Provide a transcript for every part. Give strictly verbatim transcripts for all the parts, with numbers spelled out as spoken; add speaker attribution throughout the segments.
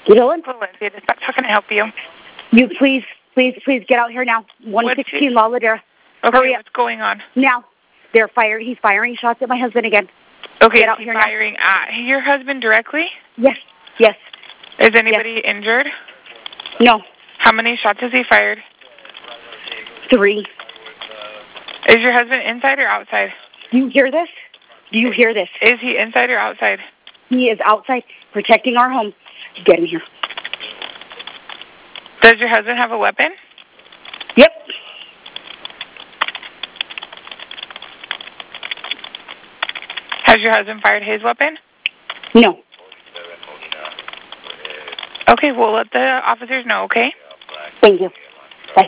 Speaker 1: Dylan?
Speaker 2: Valencia Dispatch, how can I help you?
Speaker 1: You please, please, please get out here now. one sixteen La Ladera.
Speaker 2: Okay,
Speaker 1: Hurry up.
Speaker 2: what's going on?
Speaker 1: Now. They're firing. He's firing shots at my husband again.
Speaker 2: Okay,
Speaker 1: get out
Speaker 2: is he
Speaker 1: here
Speaker 2: firing
Speaker 1: now.
Speaker 2: at your husband directly?
Speaker 1: Yes, yes.
Speaker 2: Is anybody
Speaker 1: yes.
Speaker 2: injured?
Speaker 1: No.
Speaker 2: How many shots has he fired?
Speaker 1: Three.
Speaker 2: Is your husband inside or outside?
Speaker 1: Do you hear this? Do you hear this?
Speaker 2: Is he inside or outside?
Speaker 1: He is outside protecting our home. Get him here.
Speaker 2: Does your husband have a weapon?
Speaker 1: Yep.
Speaker 2: Has your husband fired his weapon?
Speaker 1: No.
Speaker 2: Okay, we'll let the officers know, okay?
Speaker 1: Thank you. Bye.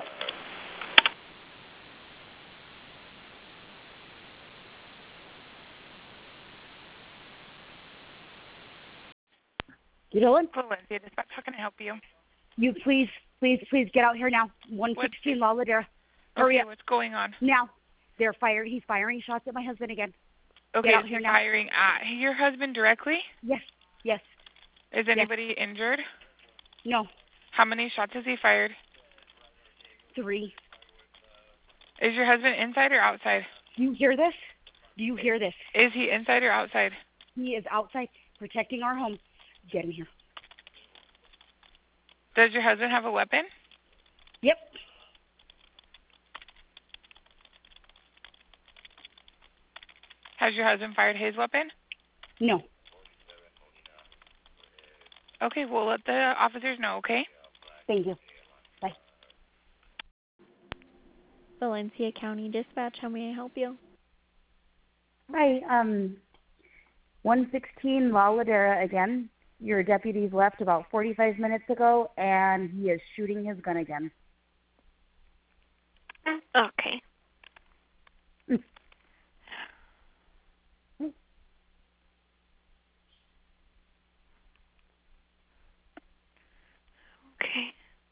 Speaker 1: Dylan?
Speaker 2: Valencia Dispatch, how can I help you?
Speaker 1: You please, please, please get out here now. one sixteen La Ladera. Hurry
Speaker 2: okay,
Speaker 1: up.
Speaker 2: what's going on?
Speaker 1: Now. They're firing. He's firing shots at my husband again.
Speaker 2: Okay,
Speaker 1: get out
Speaker 2: is
Speaker 1: here
Speaker 2: he
Speaker 1: now.
Speaker 2: firing at your husband directly?
Speaker 1: Yes, yes.
Speaker 2: Is anybody yes. injured?
Speaker 1: No.
Speaker 2: How many shots has he fired?
Speaker 1: Three.
Speaker 2: Is your husband inside or outside?
Speaker 1: Do you hear this? Do you hear this?
Speaker 2: Is he inside or outside?
Speaker 1: He is outside protecting our home. Get him here.
Speaker 2: Does your husband have a weapon?
Speaker 1: Yep.
Speaker 2: Has your husband fired his weapon?
Speaker 1: No.
Speaker 2: Okay, we'll let the officers know, okay?
Speaker 1: Thank you. Bye.
Speaker 3: Valencia County Dispatch, how may I help you?
Speaker 1: Hi, um, one sixteen La Ladera again. Your deputies left about forty-five minutes ago, and he is shooting his gun again.
Speaker 3: Okay. Okay.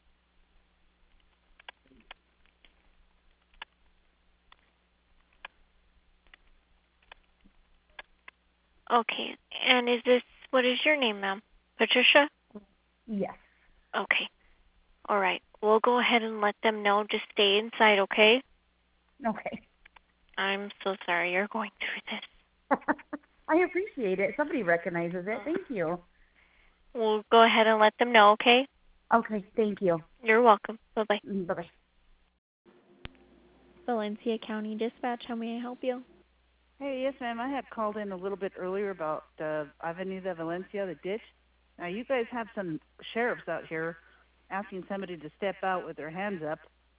Speaker 3: Okay, and is this, what is your name, ma'am? Patricia?
Speaker 1: Yes.
Speaker 3: Okay. All right. We'll go ahead and let them know. Just stay inside, okay?
Speaker 1: Okay.
Speaker 3: I'm so sorry you're going through this.
Speaker 1: I appreciate it. Somebody recognizes it. Thank you.
Speaker 3: We'll go ahead and let them know, okay?
Speaker 1: Okay, thank you.
Speaker 3: You're welcome. Bye-bye.
Speaker 1: Bye-bye.
Speaker 3: Valencia County Dispatch, how may I help you?
Speaker 4: Hey, yes, ma'am. I had called in a little bit earlier about uh, Avenida de Valencia, the ditch. Now, you guys have some sheriffs out here asking somebody to step out with their hands up,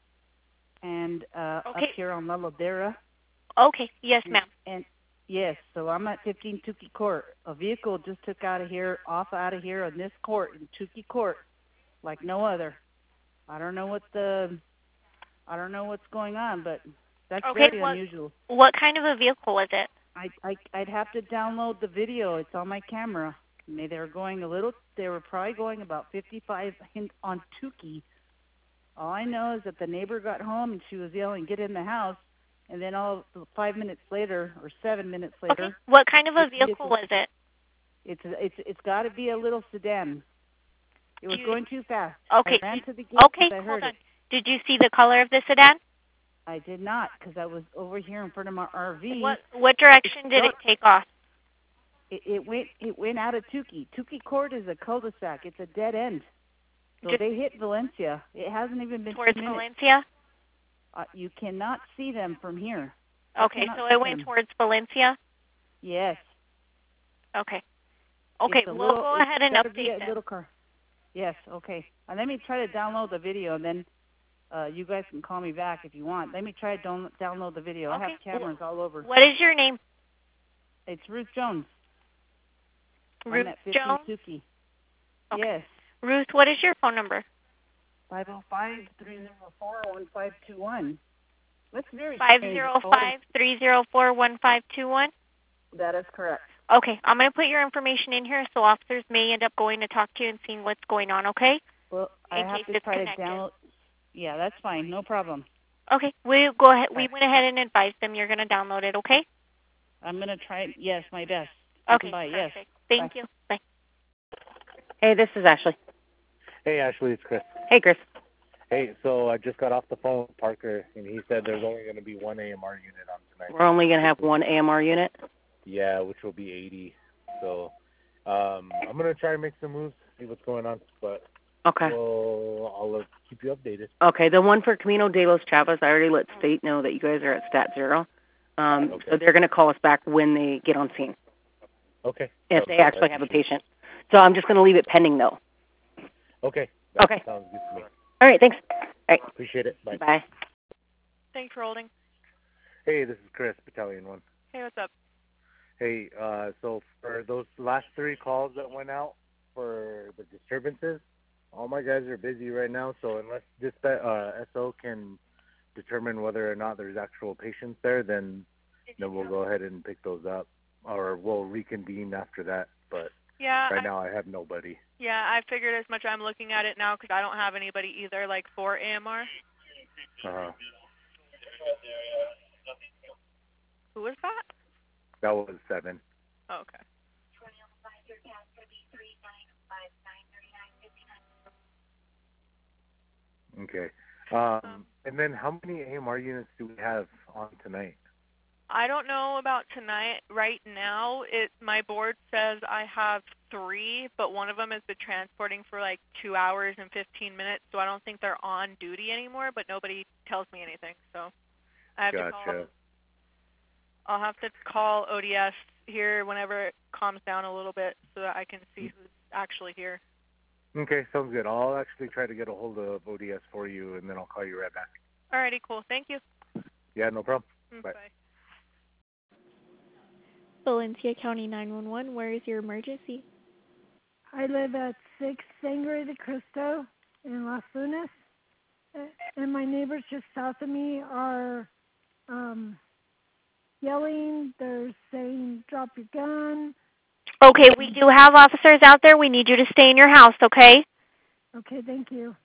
Speaker 4: and uh,
Speaker 3: okay.
Speaker 4: up here on La Ladera.
Speaker 3: Okay, yes, ma'am.
Speaker 4: And, and yes, so I'm at fifteen Tukey Court. A vehicle just took out of here, off out of here on this court in Tukey Court, like no other. I don't know what the, I don't know what's going on, but that's
Speaker 3: okay,
Speaker 4: very
Speaker 3: what,
Speaker 4: unusual.
Speaker 3: What kind of a vehicle was it?
Speaker 4: I, I I'd have to download the video. It's on my camera. They were going a little. They were probably going about fifty-five on Tukey. All I know is that the neighbor got home and she was yelling, "Get in the house!" And then all five minutes later, or seven minutes later.
Speaker 3: Okay. What kind of a vehicle, vehicle was it?
Speaker 4: It's it's it's got to be a little sedan. It was
Speaker 3: you,
Speaker 4: going too fast.
Speaker 3: Okay.
Speaker 4: I ran to the gate
Speaker 3: okay.
Speaker 4: I heard
Speaker 3: hold on.
Speaker 4: it.
Speaker 3: Did you see the color of the sedan?
Speaker 4: I did not, because I was over here in front of my R V.
Speaker 3: What what direction did it take off?
Speaker 4: It, it went it went out of Tukey. Tukey Court is a cul-de-sac. It's a dead end. So
Speaker 3: Just
Speaker 4: they hit Valencia. It hasn't even been
Speaker 3: towards
Speaker 4: two minutes.
Speaker 3: Valencia.
Speaker 4: Uh, you cannot see them from here.
Speaker 3: Okay, so it went
Speaker 4: them.
Speaker 3: towards Valencia.
Speaker 4: Yes.
Speaker 3: Okay. Okay, we'll
Speaker 4: little,
Speaker 3: go ahead and update
Speaker 4: that. Little car. Yes. Okay. And let me try to download the video, and then uh, you guys can call me back if you want. Let me try to don- download the video.
Speaker 3: Okay.
Speaker 4: I have cameras all over.
Speaker 3: What is your name?
Speaker 4: It's Ruth Jones.
Speaker 3: Ruth Jones.
Speaker 4: Tukey.
Speaker 3: Okay.
Speaker 4: Yes.
Speaker 3: Ruth, what is your phone number?
Speaker 4: Five zero five three zero four one five two one. That's very
Speaker 3: five zero five three zero four one five two one.
Speaker 4: That is correct.
Speaker 3: Okay, I'm going to put your information in here so officers may end up going to talk to you and seeing what's going on, okay?
Speaker 4: Well, I
Speaker 3: in
Speaker 4: have
Speaker 3: case
Speaker 4: to
Speaker 3: it's
Speaker 4: try
Speaker 3: connected.
Speaker 4: to download. Yeah, that's fine. No problem.
Speaker 3: Okay, we go ahead. We
Speaker 4: right.
Speaker 3: went ahead and advised them you're going to download it, okay?
Speaker 4: I'm going to try. Yes, my best.
Speaker 3: Okay,
Speaker 4: Bye.
Speaker 3: perfect.
Speaker 4: Yes.
Speaker 3: Thank
Speaker 4: Bye.
Speaker 3: you. Bye.
Speaker 5: Hey, this is Ashley. Hey, Ashley, it's Chris.
Speaker 6: Hey, Chris.
Speaker 5: Hey, so I just got off the phone with Parker, and he said there's only going to be one A M R unit on tonight.
Speaker 6: We're only going to have one A M R unit?
Speaker 5: Yeah, which will be eighty. So um, I'm going to try to make some moves, see what's going on, but
Speaker 6: okay.
Speaker 5: we'll, I'll uh, keep you updated.
Speaker 6: Okay, the one for Camino de los Chavos, I already let State know that you guys are at stat zero. Um,
Speaker 5: okay.
Speaker 6: So they're going to call us back when they get on scene.
Speaker 5: Okay.
Speaker 6: If
Speaker 5: okay.
Speaker 6: they actually have a patient. So I'm just going to leave it pending, though.
Speaker 5: Okay. That
Speaker 6: okay.
Speaker 5: Sounds good to me.
Speaker 6: All right, thanks. All right.
Speaker 5: Appreciate it. Bye.
Speaker 6: Bye.
Speaker 2: Thanks for holding.
Speaker 5: Hey, this is Chris, Battalion one.
Speaker 2: Hey, what's up?
Speaker 5: Hey, uh, so for those last three calls that went out for the disturbances, all my guys are busy right now, so unless this uh, S O can determine whether or not there's actual patients there, then then we'll go ahead and pick those up, or we'll reconvene after that. But
Speaker 2: yeah,
Speaker 5: right
Speaker 2: I,
Speaker 5: now I have nobody.
Speaker 2: Yeah, I figured as much. I'm looking at it now because I don't have anybody either, like for A M R.
Speaker 5: Uh-huh.
Speaker 2: Who was that?
Speaker 5: That was seven.
Speaker 2: Oh, okay.
Speaker 5: Okay. Um, and then how many A M R units do we have on tonight?
Speaker 2: I don't know about tonight. Right now, it my board says I have three, but one of them has been transporting for like two hours and fifteen minutes, so I don't think they're on duty anymore. But nobody tells me anything, so I have
Speaker 5: gotcha.
Speaker 2: to call. I'll have to call O D S here whenever it calms down a little bit, so that I can see who's actually here.
Speaker 5: Okay, sounds good. I'll actually try to get a hold of O D S for you, and then I'll call you right back.
Speaker 2: Alrighty, cool. Thank you.
Speaker 5: Yeah, no problem.
Speaker 2: Mm,
Speaker 5: bye.
Speaker 2: bye.
Speaker 7: Valencia County nine one one, where is your emergency?
Speaker 8: I live at six Sangre de Cristo in Las Lunas, and my neighbors just south of me are um, yelling. They're saying, drop your gun.
Speaker 3: Okay, we do have officers out there. We need you to stay in your house, okay?
Speaker 8: Okay, thank you.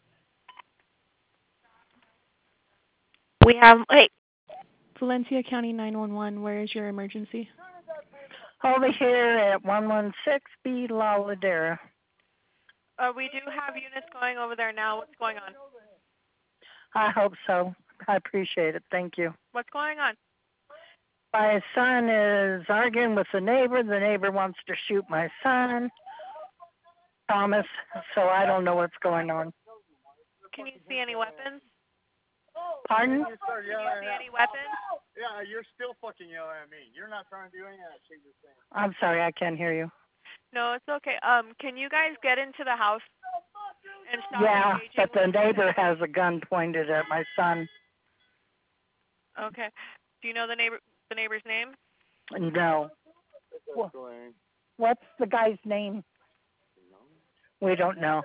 Speaker 3: We have, hey.
Speaker 7: Valencia County nine one one, where is your emergency?
Speaker 9: Over here at one one six B La Ladera.
Speaker 2: Uh, we do have units going over there now. What's going on?
Speaker 9: I hope so. I appreciate it. Thank you.
Speaker 2: What's going on?
Speaker 9: My son is arguing with the neighbor. The neighbor wants to shoot my son, Thomas, so I don't know what's going on.
Speaker 2: Can you see any weapons?
Speaker 9: Pardon?
Speaker 2: Can you see any weapons?
Speaker 10: Yeah, you're still fucking yelling at me. You're not trying to do any of that shit you're saying.
Speaker 9: I'm sorry, I can't hear you.
Speaker 2: No, it's okay. Um, can you guys get into the house and stop
Speaker 9: Yeah,
Speaker 2: engaging
Speaker 9: but the
Speaker 2: with
Speaker 9: neighbor has a gun pointed at my son.
Speaker 2: Okay. Do you know the neighbor the neighbor's name?
Speaker 9: No. What's the guy's name? We don't know.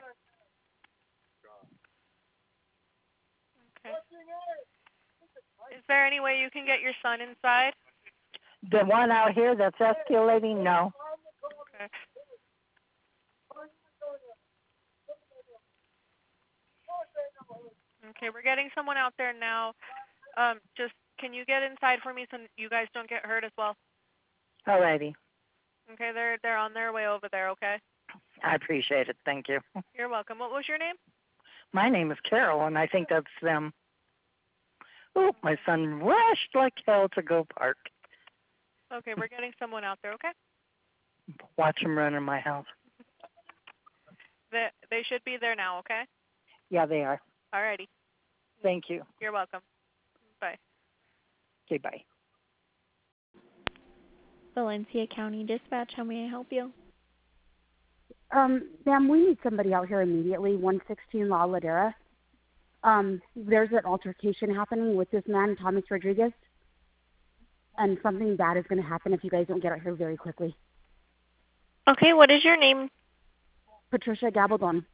Speaker 2: Okay. Is there any way you can get your son inside?
Speaker 9: The one out here that's escalating? No.
Speaker 2: Okay. Okay, we're getting someone out there now. Um, just can you get inside for me so you guys don't get hurt as well?
Speaker 9: Alrighty.
Speaker 2: Okay, they're they're on their way over there. Okay.
Speaker 9: I appreciate it. Thank you.
Speaker 2: You're welcome. What was your name?
Speaker 9: My name is Carol, and I think that's them. Oh, my son rushed like hell to go park.
Speaker 2: Okay, we're getting someone out there. Okay.
Speaker 9: Watch him run in my house.
Speaker 2: They they should be there now. Okay.
Speaker 9: Yeah, they are.
Speaker 2: Alrighty.
Speaker 9: Thank you.
Speaker 2: You're welcome. Bye.
Speaker 9: Okay, bye.
Speaker 7: Valencia County Dispatch, how may I help you?
Speaker 1: Um, ma'am, we need somebody out here immediately, one sixteen La Ladera. Um, there's an altercation happening with this man, Thomas Rodriguez, and something bad is going to happen if you guys don't get out here very quickly.
Speaker 3: Okay, what is your name?
Speaker 1: Patricia Gabaldon.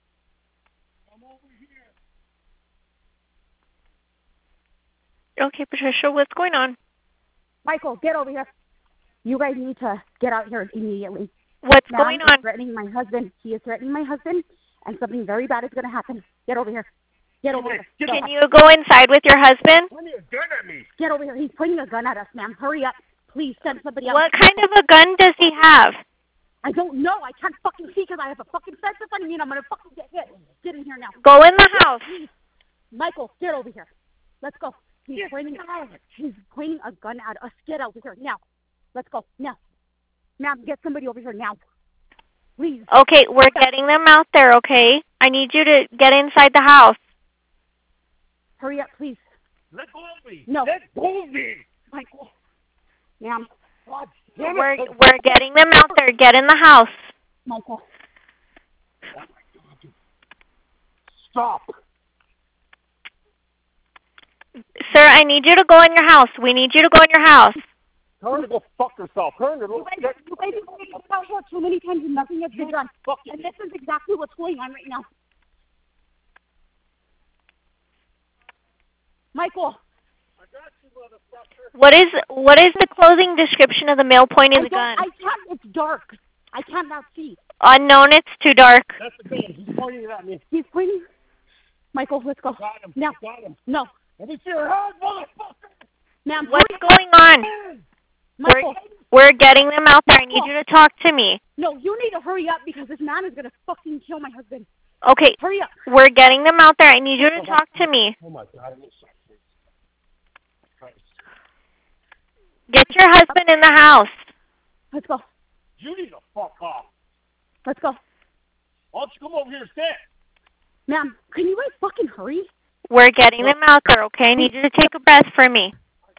Speaker 3: Okay, Patricia, what's going on?
Speaker 1: Michael, get over here. You guys need to get out here immediately.
Speaker 3: What's
Speaker 1: Man
Speaker 3: going
Speaker 1: is
Speaker 3: on?
Speaker 1: threatening my husband. He is threatening my husband, and something very bad is going to happen. Get over here. Get over here. Get
Speaker 3: Can
Speaker 1: over.
Speaker 3: you go inside with your husband?
Speaker 10: Pointing a gun at me.
Speaker 1: Get over here. He's pointing a gun at us, ma'am. Hurry up. Please send somebody else.
Speaker 3: What kind of a gun does he have?
Speaker 1: I don't know. I can't fucking see because I have a fucking fence in front of me and I'm going to fucking get hit. Get in here now.
Speaker 3: Go in the house.
Speaker 1: Please. Michael, get over here. Let's go. He's pointing, he's pointing a gun at us. Get over here now. Let's go now. Ma'am, get somebody over here now. Please.
Speaker 3: Okay, we're getting them out there, okay? I need you to get inside the house.
Speaker 1: Hurry up, please.
Speaker 10: Let go of me.
Speaker 1: No.
Speaker 10: Let go of me.
Speaker 1: Michael. Ma'am.
Speaker 10: God,
Speaker 3: We're, we're getting them out there. Get in the house.
Speaker 1: Michael.
Speaker 10: Stop.
Speaker 3: Sir, I need you to go in your house. We need you to go in your house.
Speaker 10: Tell her to go fuck herself. Tell her to
Speaker 1: You guys, you guys have come out here too many times and nothing has been done. And this is exactly what's going on right now. Michael.
Speaker 10: I got you, motherfucker.
Speaker 3: What is what is the clothing description of the male pointing
Speaker 1: I
Speaker 3: the gun?
Speaker 1: I can't. It's dark. I cannot see.
Speaker 3: Unknown, it's too dark.
Speaker 10: That's the gun. He's pointing it at me.
Speaker 1: He's pointing. Michael, let's go.
Speaker 10: Got him.
Speaker 1: Now.
Speaker 10: Got him.
Speaker 1: No.
Speaker 10: Let me see your head, motherfucker.
Speaker 1: Ma'am,
Speaker 3: What's going on?
Speaker 1: Michael.
Speaker 3: We're, we're getting them out there. I need you to talk to me.
Speaker 1: No, you need to hurry up because this man is going to fucking kill my husband.
Speaker 3: Okay,
Speaker 1: Hurry up.
Speaker 3: we're getting them out there. I need you to talk to me.
Speaker 10: Oh, my God. I'm sorry.
Speaker 3: Get your husband in the house.
Speaker 1: Let's go.
Speaker 10: You need to fuck off.
Speaker 1: Let's go.
Speaker 10: Why don't you come over here and sit?
Speaker 1: Ma'am, can you guys fucking hurry?
Speaker 3: We're getting them out there, okay? I need you to take a breath for me.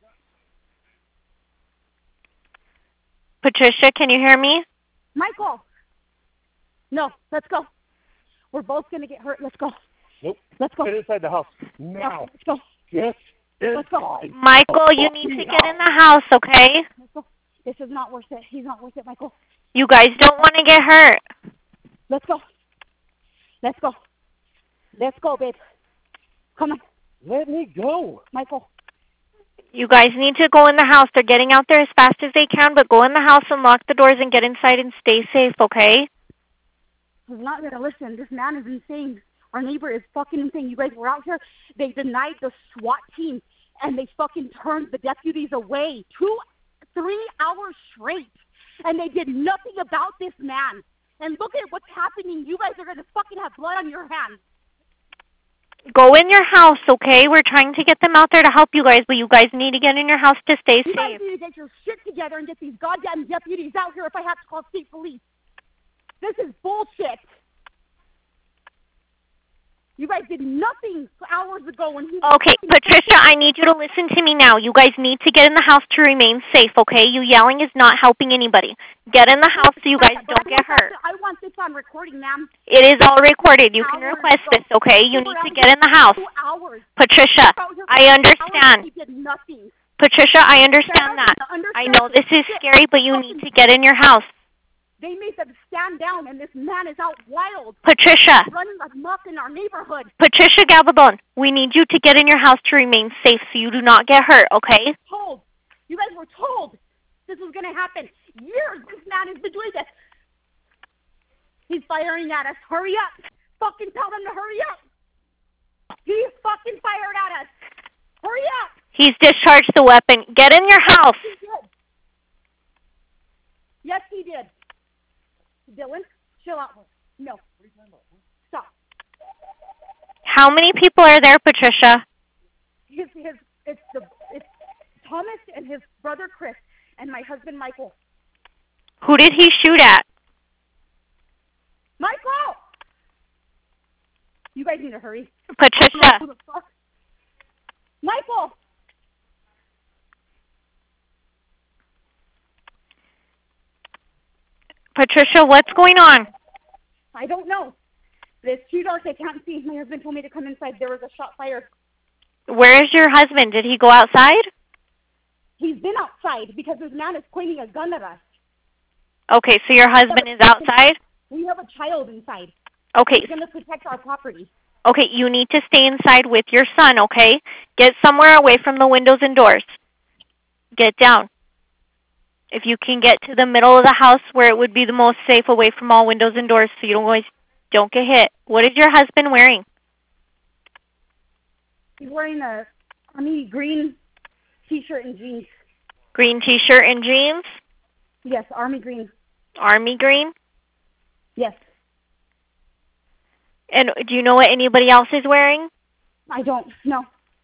Speaker 3: Patricia, can you hear me?
Speaker 1: Michael. No, let's go. We're both going to get hurt. Let's go.
Speaker 10: Nope.
Speaker 1: Let's go.
Speaker 10: Get inside the house.
Speaker 1: No,
Speaker 10: Now.
Speaker 1: let's go.
Speaker 10: Get
Speaker 1: Let's go.
Speaker 10: inside.
Speaker 3: Michael, you need to get in the house, okay?
Speaker 1: Let's go. This is not worth it. He's not worth it, Michael.
Speaker 3: You guys don't want to get hurt.
Speaker 1: Let's go. Let's go. Let's go, babe. Come on.
Speaker 10: Let me go.
Speaker 1: Michael.
Speaker 3: You guys need to go in the house. They're getting out there as fast as they can, but go in the house and lock the doors and get inside and stay safe, okay?
Speaker 1: He's not going to listen. This man is insane. Our neighbor is fucking insane. You guys were out here. They denied the SWAT team, and they fucking turned the deputies away two, three hours straight. And they did nothing about this man. And look at what's happening. You guys are going to fucking have blood on your hands.
Speaker 3: Go in your house, okay? We're trying to get them out there to help you guys, but you guys need to get in your house to stay
Speaker 1: You guys
Speaker 3: safe.
Speaker 1: need to get your shit together and get these goddamn deputies out here if I have to call state police. This is bullshit. You guys did nothing hours ago when he was
Speaker 3: Okay, Patricia, I need you to listen to me now. You guys need to get in the house to remain safe, okay? You yelling is not helping anybody. Get in the house so you guys don't get hurt.
Speaker 1: I want this on recording, ma'am.
Speaker 3: It is all recorded. You can request this, okay? You need to get in the house.
Speaker 1: Two hours.
Speaker 3: Patricia, I understand.
Speaker 1: He did nothing.
Speaker 3: Patricia, I understand that. I know this is scary, but you need to get in your house.
Speaker 1: They made them stand down, and this man is out wild.
Speaker 3: Patricia.
Speaker 1: Running amok in our neighborhood.
Speaker 3: Patricia Gabaldon, we need you to get in your house to remain safe so you do not get hurt, okay?
Speaker 1: Told. You guys were told this was going to happen. Years this man has been doing this. He's firing at us. Hurry up. Fucking tell them to hurry up. He's fucking fired at us. Hurry up.
Speaker 3: He's discharged the weapon. Get in your house.
Speaker 1: He did. Yes, he did. Dylan, chill out. No. Stop.
Speaker 3: How many people are there, Patricia?
Speaker 1: His, his, it's the, it's Thomas and his brother Chris and my husband Michael.
Speaker 3: Who did he shoot at?
Speaker 1: Michael! You guys need to hurry.
Speaker 3: Patricia.
Speaker 1: Who the fuck? Michael!
Speaker 3: Patricia, what's going on?
Speaker 1: I don't know. It's too dark. I can't see. My husband told me to come inside. There was a shot fired.
Speaker 3: Where is your husband? Did he go outside?
Speaker 1: He's been outside because this man is pointing a gun at us.
Speaker 3: Okay, so your husband is outside?
Speaker 1: We have a child inside.
Speaker 3: Okay.
Speaker 1: He's going to protect our property.
Speaker 3: Okay, you need to stay inside with your son, okay? Get somewhere away from the windows and doors. Get down. If you can get to the middle of the house where it would be the most safe away from all windows and doors so you don't always don't get hit. What is your husband wearing?
Speaker 1: He's wearing a army green t-shirt and jeans.
Speaker 3: Green t-shirt and jeans?
Speaker 1: Yes, army green.
Speaker 3: Army green? And do you know what anybody else is wearing?
Speaker 1: I don't. No.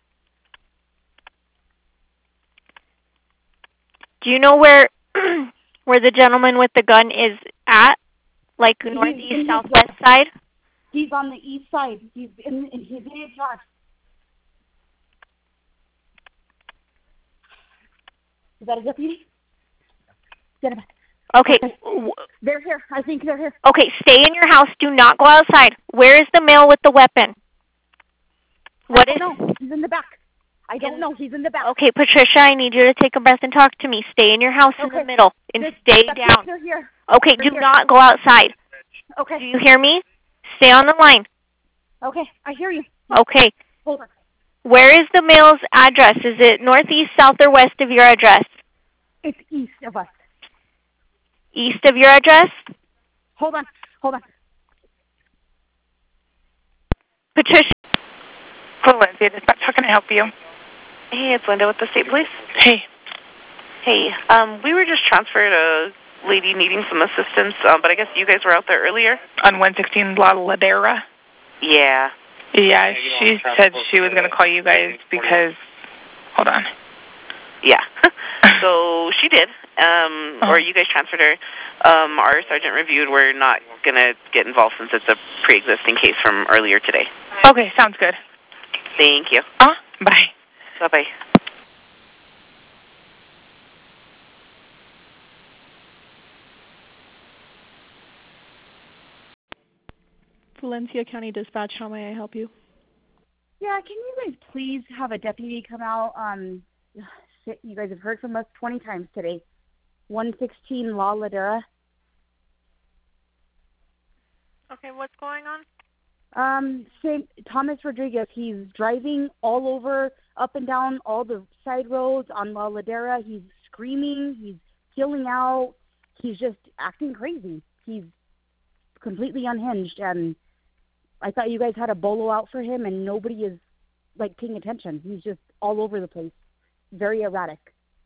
Speaker 3: Do you know where where the gentleman with the gun is at? Like northeast, southwest side?
Speaker 1: He's on the east side. He's in, in he's in his yard. Is that a deputy? Get him.
Speaker 3: Okay.
Speaker 1: They're here. I think they're here.
Speaker 3: Okay, stay in your house. Do not go outside. Where is the male with the weapon? What is?
Speaker 1: No, he's in the back. I don't know. He's in the back.
Speaker 3: Okay, Patricia, I need you to take a breath and talk to me. Stay in your house in the middle and
Speaker 1: This-
Speaker 3: stay
Speaker 1: that's
Speaker 3: down.
Speaker 1: They're here.
Speaker 3: Okay,
Speaker 1: They're
Speaker 3: do
Speaker 1: here.
Speaker 3: not go outside.
Speaker 1: Okay.
Speaker 3: Do you hear me? Stay on the line.
Speaker 1: Okay, I hear you.
Speaker 3: Okay.
Speaker 1: Hold on.
Speaker 3: Where is the male's address? Is it northeast, south, or west of your address?
Speaker 1: It's east of us.
Speaker 3: East of your address?
Speaker 1: Hold on. Hold on.
Speaker 3: Patricia.
Speaker 11: Valencia Dispatch, how can I help you?
Speaker 6: Hey, it's Linda with the state police.
Speaker 11: Hey.
Speaker 6: Hey, um, we were just transferred a lady needing some assistance, um, but I guess you guys were out there earlier.
Speaker 11: On one sixteen La Ladera?
Speaker 6: Yeah.
Speaker 11: Yeah, she said she was going to call you guys because, hold on.
Speaker 6: Yeah. So she did, um, or you guys transferred her. Um, our sergeant reviewed. We're not going to get involved since it's a pre-existing case from earlier today.
Speaker 11: Okay, sounds good.
Speaker 6: Thank you.
Speaker 11: Uh, bye.
Speaker 6: Bye-bye.
Speaker 7: Valencia County Dispatch, how may I help you?
Speaker 1: Yeah, can you guys please have a deputy come out? Um, shit, you guys have heard from us twenty times today. one sixteen La Ladera.
Speaker 2: Okay, what's going on?
Speaker 1: Um, same, Thomas Rodriguez, he's driving all over, up and down all the side roads on La Ladera. He's screaming, he's yelling out, he's just acting crazy. He's completely unhinged, and I thought you guys had a bolo out for him, and nobody is, like, paying attention. He's just all over the place, very erratic.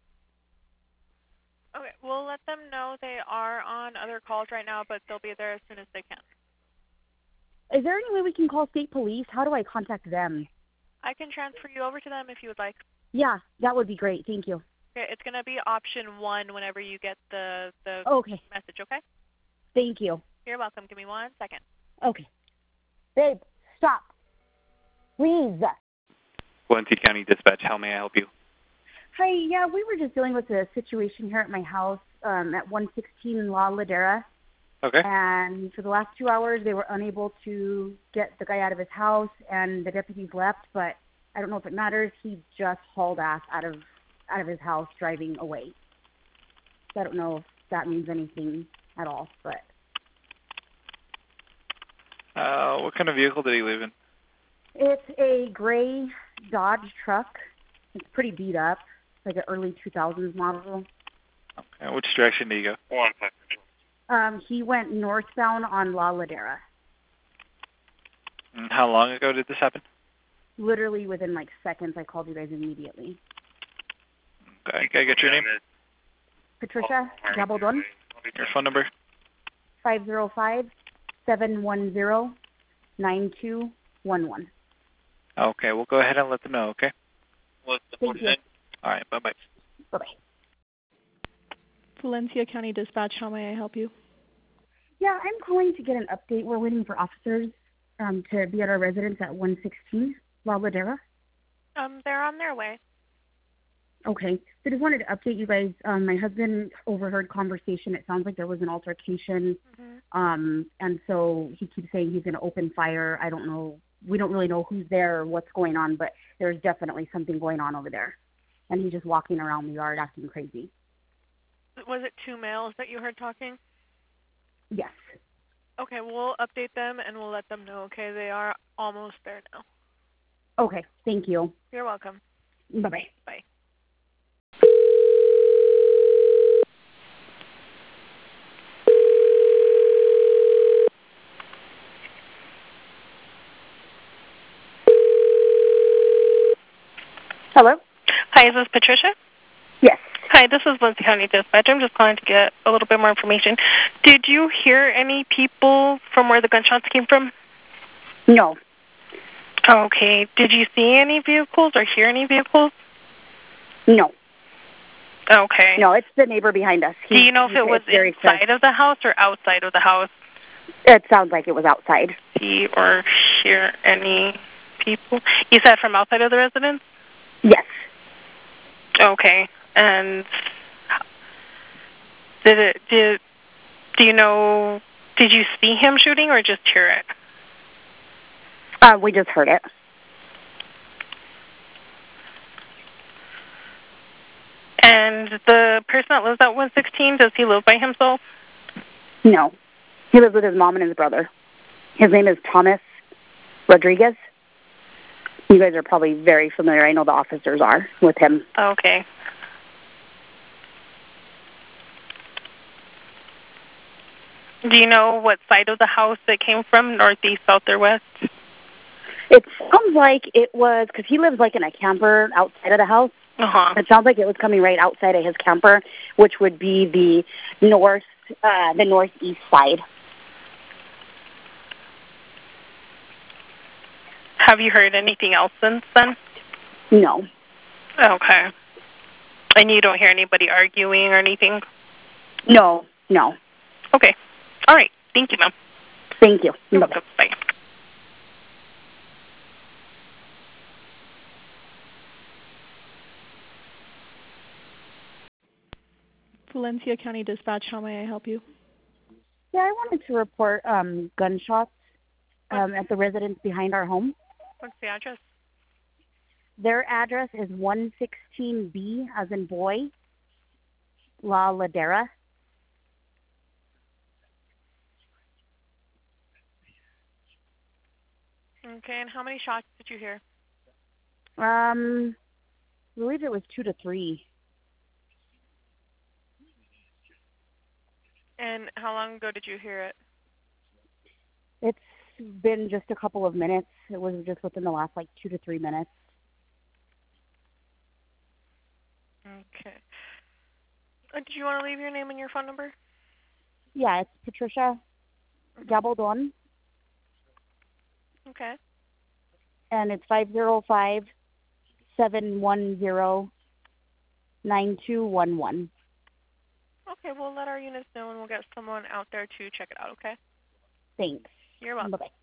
Speaker 2: Okay, we'll let them know they are on other calls right now, but they'll be there as soon as they can.
Speaker 1: Is there any way we can call state police? How do I contact them?
Speaker 2: I can transfer you over to them if you would like.
Speaker 1: Yeah, that would be great. Thank you.
Speaker 2: Okay, it's going to be option one whenever you get the, the
Speaker 1: Okay.
Speaker 2: message, okay?
Speaker 1: Thank you.
Speaker 2: You're welcome. Give me one second.
Speaker 1: Okay. Babe, stop. Please.
Speaker 12: Valencia County Dispatch, how may I help you?
Speaker 1: Hi, yeah, we were just dealing with a situation here at my house um, at one sixteen La Ladera.
Speaker 12: Okay.
Speaker 1: And for the last two hours, they were unable to get the guy out of his house, and the deputies left. But I don't know if it matters. He just hauled ass out of out of his house, driving away. So I don't know if that means anything at all. But
Speaker 12: Uh, what kind of vehicle did he live in?
Speaker 1: it's a gray Dodge truck. It's pretty beat up. It's like an early two thousands model.
Speaker 12: Okay. Which direction did he go?
Speaker 1: Um, he went northbound on La Ladera.
Speaker 12: And how long ago did this happen?
Speaker 1: Literally within like seconds, I called you guys immediately.
Speaker 12: Okay. Can I get your name?
Speaker 1: Patricia Gabaldon,
Speaker 12: Your phone number?
Speaker 1: five zero five, seven one zero, nine two one one.
Speaker 12: Okay. We'll go ahead and let them know, okay?
Speaker 1: Thank you.
Speaker 12: All right. Bye-bye.
Speaker 1: Bye-bye.
Speaker 7: Valencia County Dispatch, how may I help you?
Speaker 1: Yeah, I'm calling to get an update. We're waiting for officers um, to be at our residence at one sixteen La Ladera.
Speaker 2: Um, they're on their way.
Speaker 1: Okay. So just wanted to update you guys. Um, my husband overheard conversation. It sounds like there was an altercation.
Speaker 2: Mm-hmm.
Speaker 1: Um, and so he keeps saying he's going to open fire. I don't know. We don't really know who's there or what's going on, but there's definitely something going on over there. And he's just walking around the yard acting crazy.
Speaker 2: Was it two males that you heard talking?
Speaker 1: Yes.
Speaker 2: Okay, we'll update them and we'll let them know, okay? They are almost there now.
Speaker 1: Okay. Thank you.
Speaker 2: You're welcome.
Speaker 1: Bye-bye.
Speaker 2: Bye.
Speaker 1: Hello?
Speaker 13: Hi, is this Patricia?
Speaker 1: Yes.
Speaker 13: Hi, this is Valencia County Dispatch. I'm just calling to get a little bit more information. Did you hear any people from where the gunshots came from?
Speaker 1: No.
Speaker 13: Okay. Did you see any vehicles or hear any vehicles?
Speaker 1: No.
Speaker 13: Okay.
Speaker 1: No, it's the neighbor behind us.
Speaker 13: Do you know if it was inside of the house or outside of the house?
Speaker 1: It sounds like it was outside.
Speaker 13: See or hear any people? You said from outside of the residence?
Speaker 1: Yes.
Speaker 13: Okay. And did it? Did do you know? Did you see him shooting or just hear it?
Speaker 1: Uh, we just heard it.
Speaker 13: And the person that lives at one sixteen, does he live by himself?
Speaker 1: No. He lives with his mom and his brother. His name is Thomas Rodriguez. You guys are probably very familiar. I know the officers are with him.
Speaker 13: Okay. Do you know what side of the house it came from, northeast, south, or west?
Speaker 1: It sounds like it was, because he lives like in a camper outside of the house.
Speaker 13: Uh-huh.
Speaker 1: It sounds like it was coming right outside of his camper, which would be the north, uh, the northeast side.
Speaker 13: Have you heard anything else since then?
Speaker 1: No.
Speaker 13: Okay. And you don't hear anybody arguing or anything?
Speaker 1: No, no.
Speaker 13: Okay. All right. Thank you, ma'am.
Speaker 1: Thank you.
Speaker 13: You're welcome. Bye.
Speaker 7: Valencia County Dispatch, how may I help you?
Speaker 1: Yeah, I wanted to report um, gunshots um, at the residence behind our home.
Speaker 2: What's the address?
Speaker 1: Their address is one sixteen B, as in boy, La Ladera.
Speaker 2: Okay, and how many shots did you hear?
Speaker 1: Um, I believe it was two to three.
Speaker 2: And how long ago did you hear it?
Speaker 1: It's been just a couple of minutes. It was just within the last, like, two to three minutes.
Speaker 2: Okay. Uh, did you want to leave your name and your phone number?
Speaker 1: Yeah, it's Patricia Gabaldon,
Speaker 2: Okay.
Speaker 1: and it's five zero five, seven one zero, nine two one one.
Speaker 2: Okay, we'll let our units know and we'll get someone out there to check it out, okay?
Speaker 1: Thanks.
Speaker 2: You're welcome.
Speaker 1: Bye-bye.